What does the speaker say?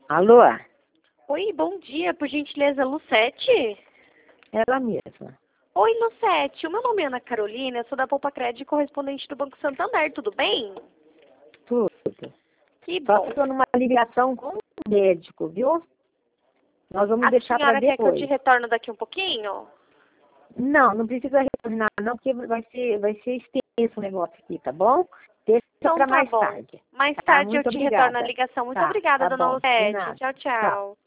Alô? Oi, bom dia, por gentileza, Lucete? Ela mesma. Oi, Lucete, o meu nome é Ana Carolina, eu sou da Poupa Crédito correspondente do Banco Santander, tudo bem? Tudo. Que Só bom. que estou numa ligação com o médico, viu? Nós vamos A deixar para senhora quer que eu te depois. retorno daqui um pouquinho? Não precisa retornar não, porque vai ser extenso o negócio aqui, tá bom? Deixa Então para tá mais bom. tarde. Mais Tá? tarde eu Muito te retorno a obrigada. ligação. Muito Tá obrigada, dona bom. De Lucete. nada. Tchau, Tchau. tchau.